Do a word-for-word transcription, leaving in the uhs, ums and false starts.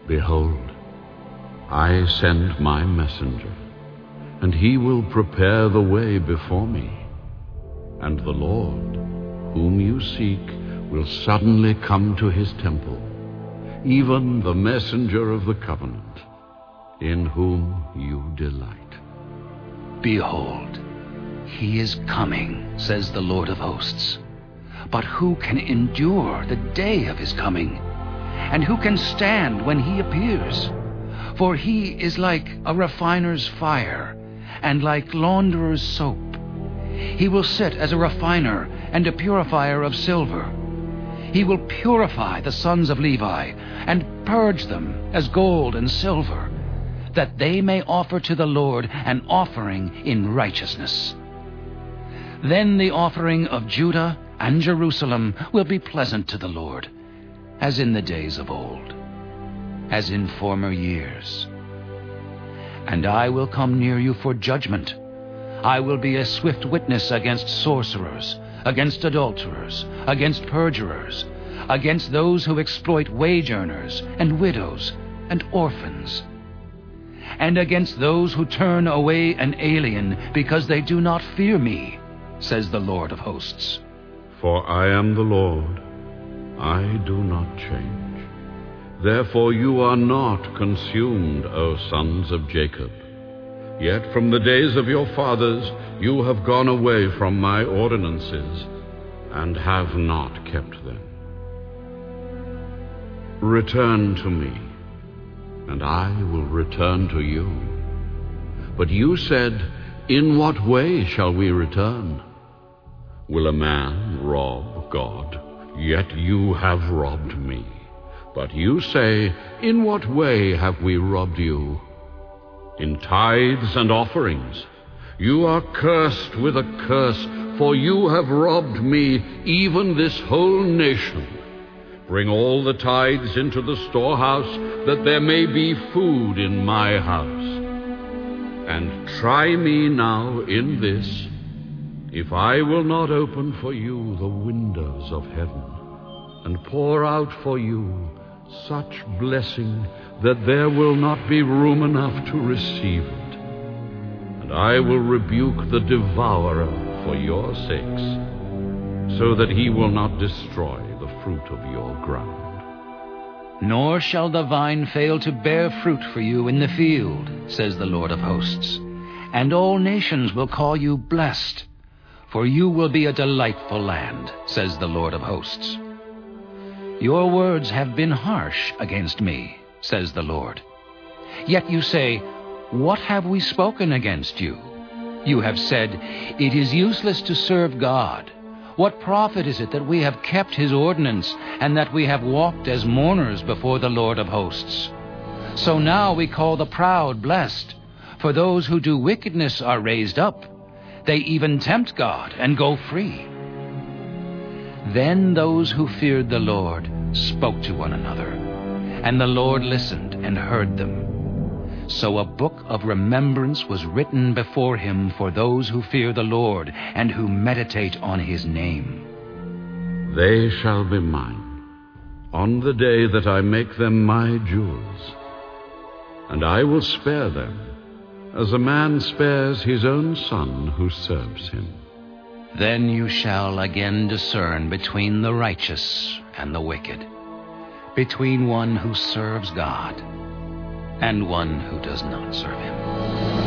Behold, I send my messenger, and he will prepare the way before me. And the Lord, whom you seek, will suddenly come to his temple, even the messenger of the covenant, in whom you delight. Behold, he is coming, says the Lord of hosts. But who can endure the day of his coming? And who can stand when he appears? For he is like a refiner's fire, and like launderer's soap. He will sit as a refiner and a purifier of silver. He will purify the sons of Levi, and purge them as gold and silver, that they may offer to the Lord an offering in righteousness. Then the offering of Judah and Jerusalem will be pleasant to the Lord, as in the days of old, as in former years. And I will come near you for judgment. I will be a swift witness against sorcerers, against adulterers, against perjurers, against those who exploit wage earners and widows and orphans, and against those who turn away an alien because they do not fear me, says the Lord of hosts. For I am the Lord, I do not change. Therefore you are not consumed, O sons of Jacob. Yet from the days of your fathers you have gone away from my ordinances, and have not kept them. Return to me, and I will return to you. But you said, in what way shall we return? Will a man rob God? Yet you have robbed me. But you say, in what way have we robbed you? In tithes and offerings. You are cursed with a curse, for you have robbed me, even this whole nation. Bring all the tithes into the storehouse, that there may be food in my house. And try me now in this, if I will not open for you the windows of heaven, and pour out for you such blessing that there will not be room enough to receive it. And I will rebuke the devourer for your sakes, so that he will not destroy the fruit of your ground. Nor shall the vine fail to bear fruit for you in the field, says the Lord of hosts. And all nations will call you blessed, for you will be a delightful land, says the Lord of hosts. Your words have been harsh against me, says the Lord. Yet you say, what have we spoken against you? You have said, it is useless to serve God. What profit is it that we have kept his ordinance, and that we have walked as mourners before the Lord of hosts? So now we call the proud blessed, for those who do wickedness are raised up. They even tempt God and go free. Then those who feared the Lord spoke to one another, and the Lord listened and heard them. So a book of remembrance was written before him for those who fear the Lord and who meditate on his name. They shall be mine on the day that I make them my jewels, and I will spare them as a man spares his own son who serves him. Then you shall again discern between the righteous and the wicked, between one who serves God and one who does not serve him.